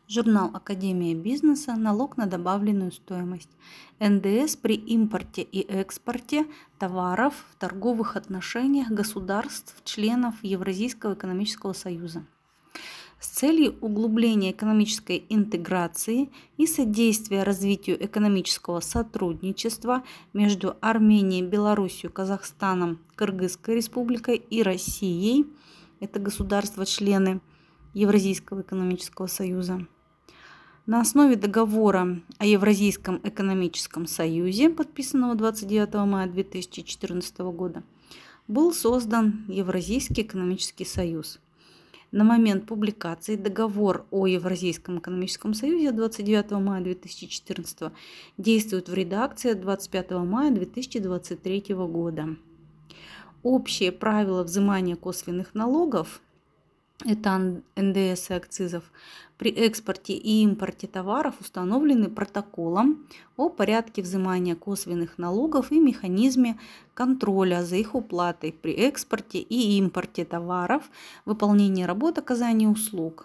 Журнал «Академия бизнеса. Налог на добавленную стоимость». НДС при импорте и экспорте товаров в торговых отношениях государств-членов Евразийского экономического союза. С целью углубления экономической интеграции и содействия развитию экономического сотрудничества между Арменией, Белоруссией, Казахстаном, Кыргызской республикой и Россией, это государства-члены Евразийского экономического союза, на основе договора о Евразийском экономическом союзе, подписанного 29 мая 2014 года, был создан Евразийский экономический союз. На момент публикации договор о Евразийском экономическом союзе 29 мая 2014 действует в редакции 25 мая 2023 года. Общие правила взимания косвенных налогов, это НДС и акцизов, при экспорте и импорте товаров установлены протоколом о порядке взимания косвенных налогов и механизме контроля за их уплатой при экспорте и импорте товаров, выполнении работ, оказании услуг.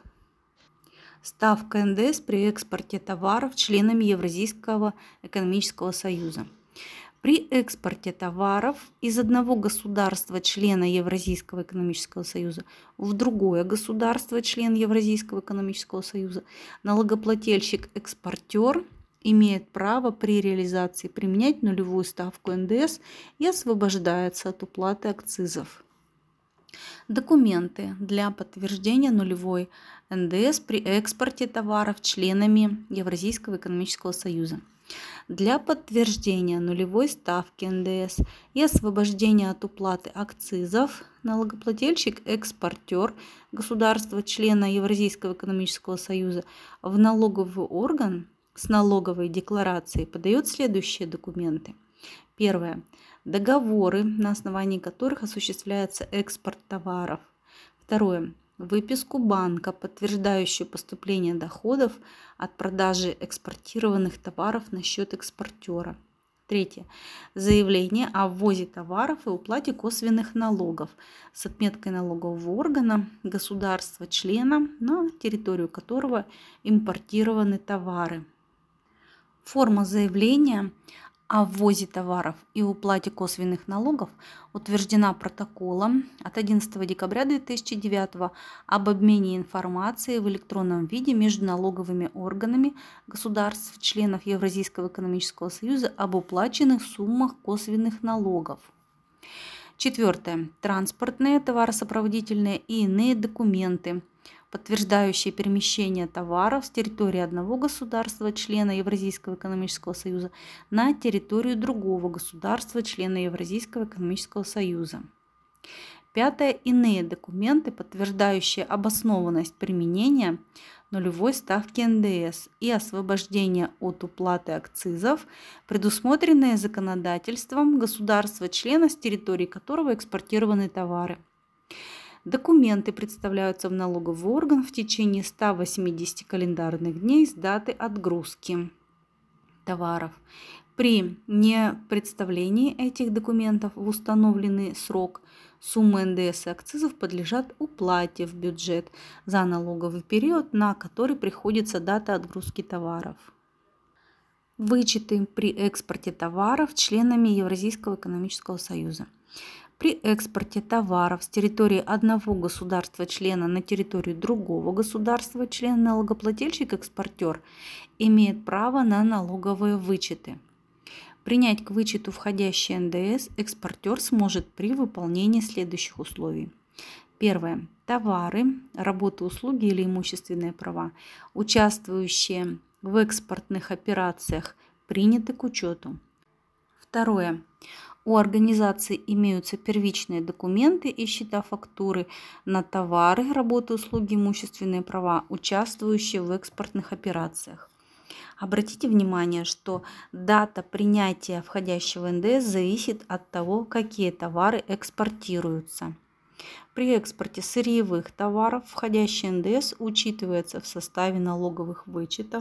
Ставка НДС при экспорте товаров членами Евразийского экономического союза. При экспорте товаров из одного государства-члена Евразийского экономического союза в другое государство-член Евразийского экономического союза налогоплательщик-экспортер имеет право при реализации применять нулевую ставку НДС и освобождается от уплаты акцизов. Документы для подтверждения нулевой НДС при экспорте товаров членами Евразийского экономического союза. Для подтверждения нулевой ставки НДС и освобождения от уплаты акцизов налогоплательщик-экспортер государства-члена Евразийского экономического союза в налоговый орган с налоговой декларацией подает следующие документы. Первое. Договоры, на основании которых осуществляется экспорт товаров. Второе. Выписку банка, подтверждающую поступление доходов от продажи экспортированных товаров на счет экспортера. Третье. Заявление о ввозе товаров и уплате косвенных налогов с отметкой налогового органа государства-члена, на территорию которого импортированы товары. Форма заявления о ввозе товаров и уплате косвенных налогов утверждена протоколом от 11 декабря 2009 об обмене информацией в электронном виде между налоговыми органами государств-членов Евразийского экономического союза об уплаченных суммах косвенных налогов. Четвертое. Транспортные, товаросопроводительные и иные документы, подтверждающие перемещение товаров с территории одного государства-члена Евразийского экономического союза на территорию другого государства-члена Евразийского экономического союза. Пятое. Иные документы, подтверждающие обоснованность применения нулевой ставки НДС и освобождение от уплаты акцизов, предусмотренные законодательством государства-члена, с территории которого экспортированы товары. Документы представляются в налоговый орган в течение 180 календарных дней с даты отгрузки товаров. При непредставлении этих документов в установленный срок суммы НДС и акцизов подлежат уплате в бюджет за налоговый период, на который приходится дата отгрузки товаров. Вычеты при экспорте товаров членами Евразийского экономического союза. При экспорте товаров с территории одного государства-члена на территорию другого государства-члена налогоплательщик-экспортер имеет право на налоговые вычеты. Принять к вычету входящий НДС экспортер сможет при выполнении следующих условий. Первое. Товары, работы, услуги или имущественные права, участвующие в экспортных операциях, приняты к учету. Второе. У организации имеются первичные документы и счета-фактуры на товары, работы, услуги, имущественные права, участвующие в экспортных операциях. Обратите внимание, что дата принятия входящего НДС зависит от того, какие товары экспортируются. При экспорте сырьевых товаров входящий НДС учитывается в составе налоговых вычетов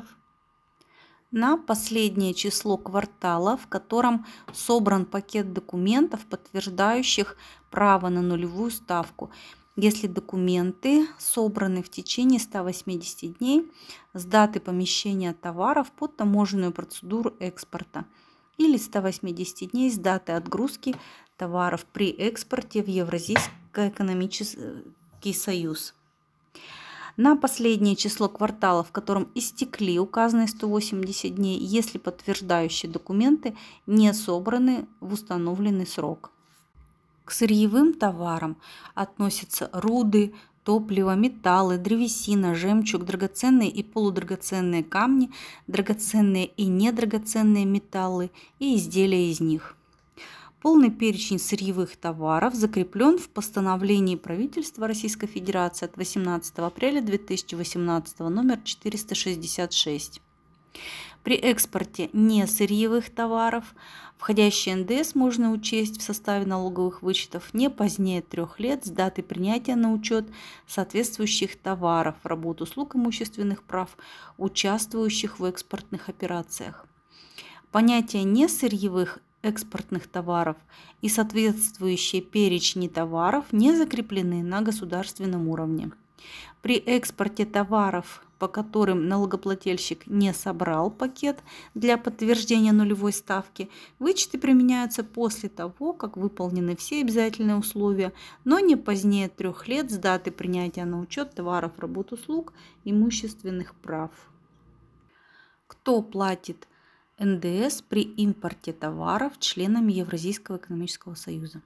на последнее число квартала, в котором собран пакет документов, подтверждающих право на нулевую ставку, если документы собраны в течение 180 дней с даты помещения товаров под таможенную процедуру экспорта или 180 дней с даты отгрузки товаров при экспорте в Евразийский экономический союз. На последнее число квартала, в котором истекли указанные 180 дней, если подтверждающие документы не собраны в установленный срок. К сырьевым товарам относятся руды, топливо, металлы, древесина, жемчуг, драгоценные и полудрагоценные камни, драгоценные и недрагоценные металлы и изделия из них. Полный перечень сырьевых товаров закреплен в постановлении правительства Российской Федерации от 18 апреля 2018 номер 466. При экспорте несырьевых товаров входящий НДС можно учесть в составе налоговых вычетов не позднее 3 лет с даты принятия на учет соответствующих товаров, работ, услуг, имущественных прав, участвующих в экспортных операциях. Понятие несырьевых экспортных товаров и соответствующие перечни товаров не закреплены на государственном уровне. При экспорте товаров, по которым налогоплательщик не собрал пакет для подтверждения нулевой ставки, вычеты применяются после того, как выполнены все обязательные условия, но не позднее 3 лет с даты принятия на учет товаров, работ, услуг, имущественных прав. Кто платит НДС при импорте товаров членами Евразийского экономического союза?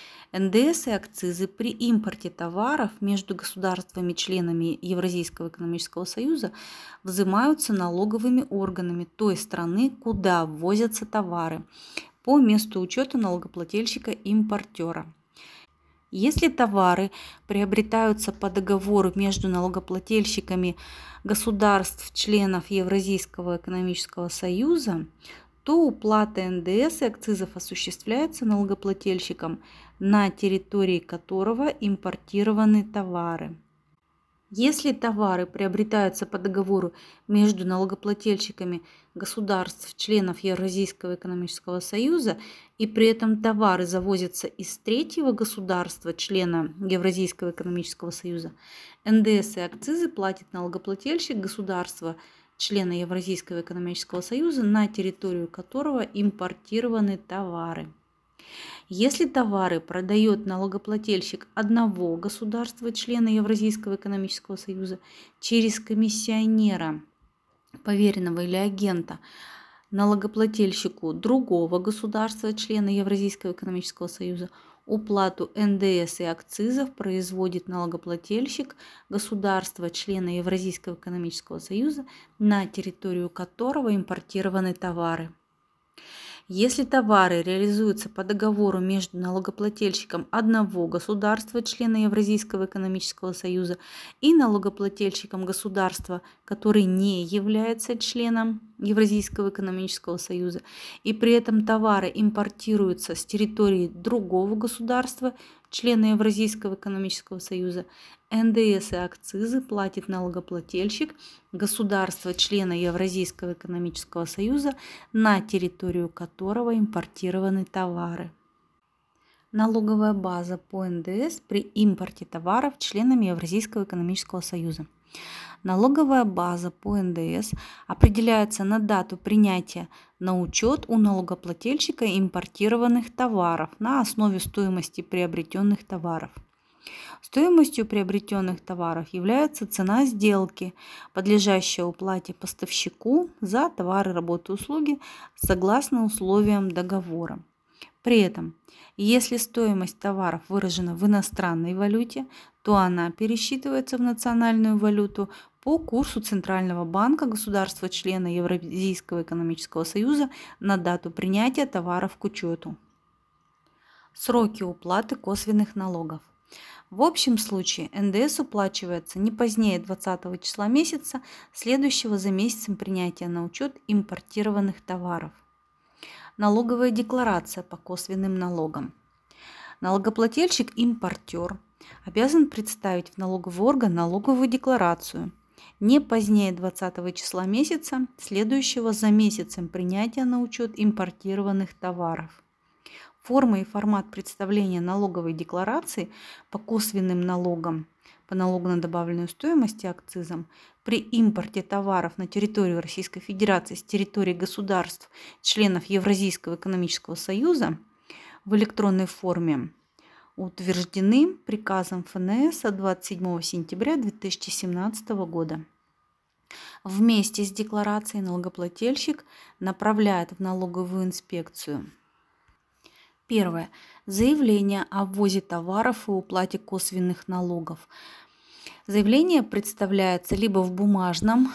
НДС и акцизы при импорте товаров между государствами-членами Евразийского экономического союза взимаются налоговыми органами той страны, куда ввозятся товары, по месту учета налогоплательщика-импортера. Если товары приобретаются по договору между налогоплательщиками государств-членов Евразийского экономического союза, то уплата НДС и акцизов осуществляется налогоплательщиком, на территории которого импортированы товары. Если товары приобретаются по договору между налогоплательщиками государств-членов Евразийского экономического союза и при этом товары завозятся из третьего государства-члена Евразийского экономического союза, НДС и акцизы платит налогоплательщик государства члена Евразийского экономического союза, на территорию которого импортированы товары. Если товары продает налогоплательщик одного государства-члена Евразийского экономического союза через комиссионера, поверенного или агента, налогоплательщику другого государства-члена Евразийского экономического союза, уплату НДС и акцизов производит налогоплательщик государства-члена Евразийского экономического союза, на территорию которого импортированы товары. Если товары реализуются по договору между налогоплательщиком одного государства-члена Евразийского экономического союза и налогоплательщиком государства, который не является членом Евразийского экономического союза, и при этом товары импортируются с территории другого государства, члена Евразийского экономического союза, НДС и акцизы платит налогоплательщик государства-члена Евразийского экономического союза, на территорию которого импортированы товары. Налоговая база по НДС при импорте товаров членами Евразийского экономического союза. Налоговая база по НДС определяется на дату принятия на учет у налогоплательщика импортированных товаров на основе стоимости приобретенных товаров. Стоимостью приобретенных товаров является цена сделки, подлежащая уплате поставщику за товары, работы, услуги согласно условиям договора. При этом, если стоимость товаров выражена в иностранной валюте, то она пересчитывается в национальную валюту по курсу Центрального банка государства-члена Евразийского экономического союза на дату принятия товаров к учету. Сроки уплаты косвенных налогов. В общем случае НДС уплачивается не позднее 20 числа месяца, следующего за месяцем принятия на учет импортированных товаров. Налоговая декларация по косвенным налогам. Налогоплательщик-импортер обязан представить в налоговый орган налоговую декларацию не позднее 20 числа месяца, следующего за месяцем принятия на учет импортированных товаров. Форма и формат представления налоговой декларации по косвенным налогам, по налогу на добавленную стоимость и акцизам при импорте товаров на территорию Российской Федерации с территории государств, членов Евразийского экономического союза в электронной форме утверждены приказом ФНС от 27 сентября 2017 года. Вместе с декларацией налогоплательщик направляет в налоговую инспекцию: первое. Заявление о ввозе товаров и уплате косвенных налогов. Заявление представляется либо в бумажном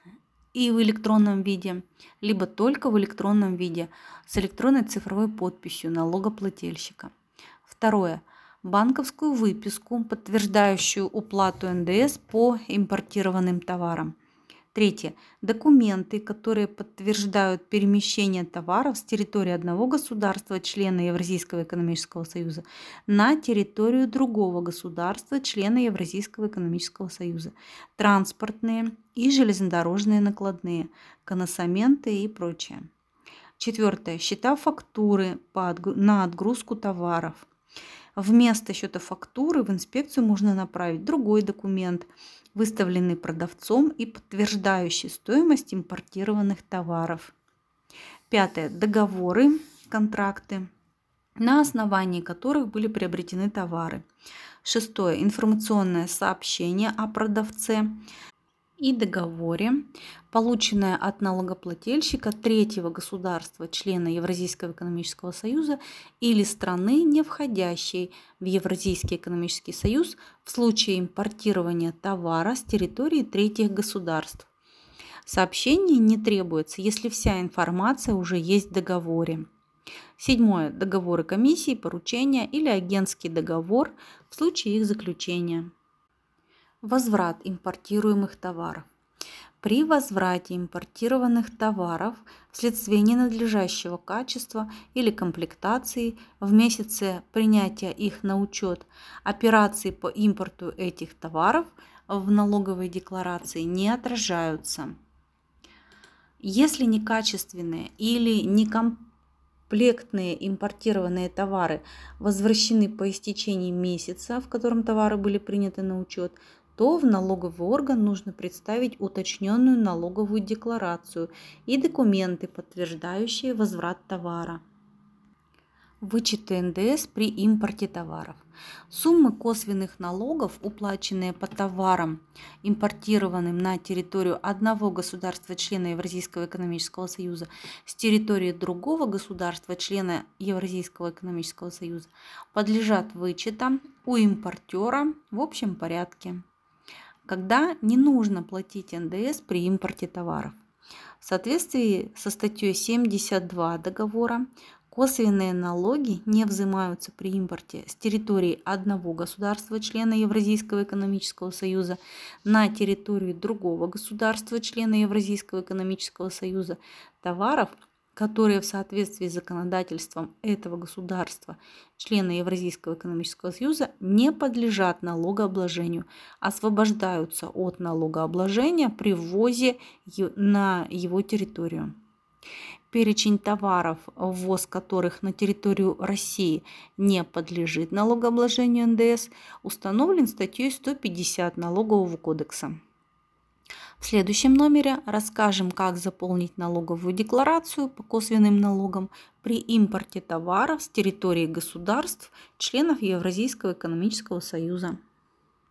и в электронном виде, либо только в электронном виде с электронной цифровой подписью налогоплательщика. Второе. Банковскую выписку, подтверждающую уплату НДС по импортированным товарам. Третье. Документы, которые подтверждают перемещение товаров с территории одного государства, члена Евразийского экономического союза, на территорию другого государства, члена Евразийского экономического союза. Транспортные и железнодорожные накладные, коносаменты и прочее. Четвертое. Счета фактуры на отгрузку товаров. Вместо счета фактуры в инспекцию можно направить другой документ, выставленный продавцом и подтверждающий стоимость импортированных товаров. Пятое. Договоры, контракты, на основании которых были приобретены товары. Шестое. Информационное сообщение о продавце и договоре, полученное от налогоплательщика третьего государства, члена Евразийского экономического союза или страны, не входящей в Евразийский экономический союз в случае импортирования товара с территории третьих государств. Сообщение не требуется, если вся информация уже есть в договоре. Седьмое. Договоры комиссии, поручения или агентский договор в случае их заключения. Возврат импортируемых товаров. При возврате импортированных товаров вследствие ненадлежащего качества или комплектации в месяце принятия их на учет операции по импорту этих товаров в налоговой декларации не отражаются. Если некачественные или некомплектные импортированные товары возвращены по истечении месяца, в котором товары были приняты на учет, то в налоговый орган нужно представить уточненную налоговую декларацию и документы, подтверждающие возврат товара. Вычеты НДС при импорте товаров. Суммы косвенных налогов, уплаченные по товарам, импортированным на территорию одного государства-члена Евразийского экономического союза с территории другого государства-члена Евразийского экономического союза, подлежат вычетам у импортера в общем порядке, когда не нужно платить НДС при импорте товаров. В соответствии со статьей 72 договора, косвенные налоги не взимаются при импорте с территории одного государства-члена Евразийского экономического союза на территорию другого государства-члена Евразийского экономического союза товаров, которые в соответствии с законодательством этого государства, члена Евразийского экономического союза, не подлежат налогообложению, освобождаются от налогообложения при ввозе на его территорию. Перечень товаров, ввоз которых на территорию России не подлежит налогообложению НДС, установлен статьей 150 Налогового кодекса. В следующем номере расскажем, как заполнить налоговую декларацию по косвенным налогам при импорте товаров с территории государств, членов Евразийского экономического союза.